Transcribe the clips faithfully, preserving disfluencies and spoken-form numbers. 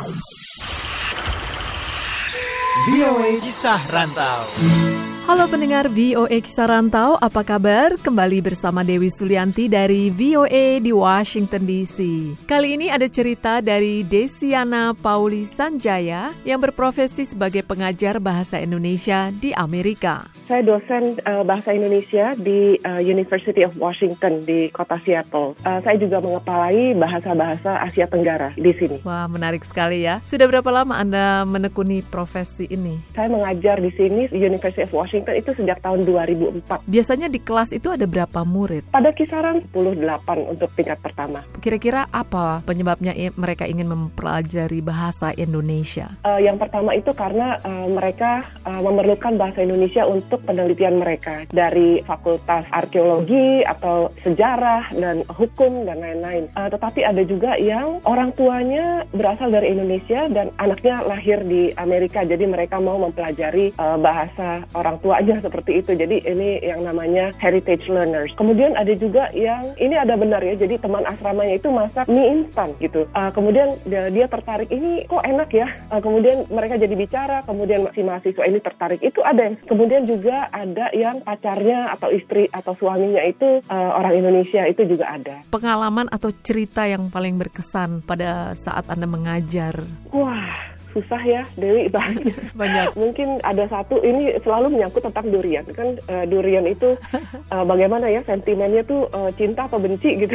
V O A Kisah Rantau. Halo pendengar V O A Kisah Rantau, apa kabar? Kembali bersama Dewi Sulianti dari V O A di Washington D C. Kali ini ada cerita dari Desiana Pauli Sanjaya yang berprofesi sebagai pengajar bahasa Indonesia di Amerika. Saya dosen uh, bahasa Indonesia di uh, University of Washington di kota Seattle. Uh, saya juga mengepalai bahasa-bahasa Asia Tenggara di sini. Wah, menarik sekali ya. Sudah berapa lama Anda menekuni profesi ini? Saya mengajar di sini di University of Washington itu sejak tahun dua ribu empat. Biasanya di kelas itu ada berapa murid? Pada kisaran sepuluh delapan untuk tingkat pertama. Kira-kira apa penyebabnya mereka ingin mempelajari bahasa Indonesia? Uh, yang pertama itu karena uh, mereka uh, memerlukan bahasa Indonesia untuk penelitian mereka dari fakultas arkeologi atau sejarah dan hukum dan lain-lain. Uh, tetapi ada juga yang orang tuanya berasal dari Indonesia dan anaknya lahir di Amerika, jadi mereka mau mempelajari uh, bahasa orang tua aja seperti itu. Jadi ini yang namanya heritage learners. Kemudian ada juga yang ini ada benar ya. Jadi teman asramanya itu masak mie instan gitu. Uh, kemudian dia, dia tertarik, ini kok enak ya. Uh, kemudian mereka jadi bicara. Kemudian si mahasiswa ini tertarik. Itu ada. Kemudian juga ada yang pacarnya atau istri atau suaminya itu uh, orang Indonesia, itu juga ada. Pengalaman atau cerita yang paling berkesan pada saat Anda mengajar? Wah, susah ya, Dewi, banyak. Banyak. Mungkin ada satu, ini selalu menyangkut tentang durian. Kan uh, durian itu uh, bagaimana ya, sentimennya tuh uh, cinta apa benci gitu.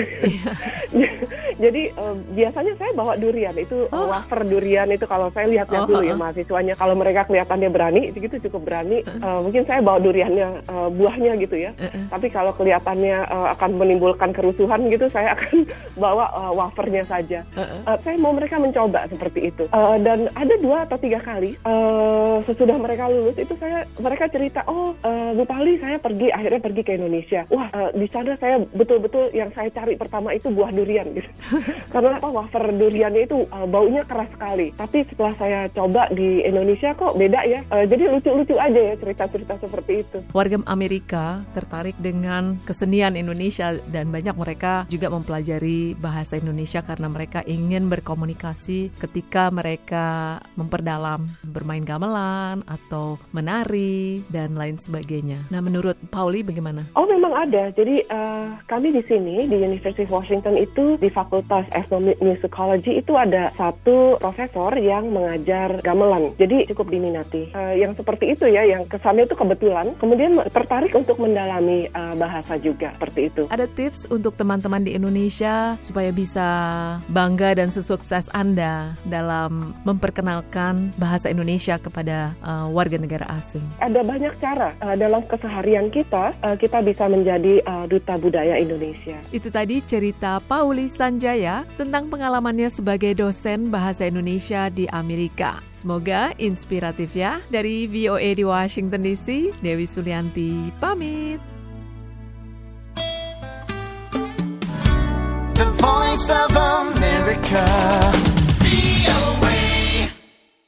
Jadi uh, biasanya saya bawa durian, itu uh, wafer durian itu kalau saya lihat-lihat oh, dulu oh, ya oh. mahasiswanya. Kalau mereka kelihatannya berani, itu cukup berani. Uh, mungkin saya bawa duriannya, uh, buahnya gitu ya. Uh-uh. Tapi kalau kelihatannya uh, akan menimbulkan kerusuhan gitu, saya akan bawa uh, wafernya saja. Uh-uh. Uh, saya mau mereka mencoba seperti itu. Uh, dan ada dua atau tiga kali uh, sesudah mereka lulus itu saya mereka cerita, oh uh, Bu Pali saya pergi akhirnya pergi ke Indonesia. Wah uh, di sana saya betul-betul yang saya cari pertama itu buah durian gitu. Karena apa, wafer duriannya itu uh, baunya keras sekali. Tapi setelah saya coba di Indonesia kok beda ya. Uh, jadi lucu-lucu aja ya cerita-cerita seperti itu. Warga Amerika tertarik dengan kesenian Indonesia dan banyak mereka juga mempelajari bahasa Indonesia karena mereka ingin berkomunikasi ketika mereka memperdalam bermain gamelan atau menari dan lain sebagainya. Nah, menurut Pauli bagaimana? Oh, memang ada. Jadi uh, kami di sini di University of Washington itu di Fakultas Ethnomusicology itu ada satu profesor yang mengajar gamelan. Jadi cukup diminati. Uh, yang seperti itu ya, yang kesannya itu kebetulan. Kemudian tertarik untuk mendalami uh, bahasa juga seperti itu. Ada tips untuk teman-teman di Indonesia supaya bisa bangga dan sesukses Anda dalam memperkenalkan bahasa Indonesia kepada uh, warga negara asing? Ada banyak cara uh, dalam keseharian kita, uh, kita bisa menjadi uh, duta budaya Indonesia. Itu tadi cerita Pauli Sanjaya tentang pengalamannya sebagai dosen bahasa Indonesia di Amerika. Semoga inspiratif ya. Dari V O A di Washington D C, Dewi Sulianti pamit. The Voice of America.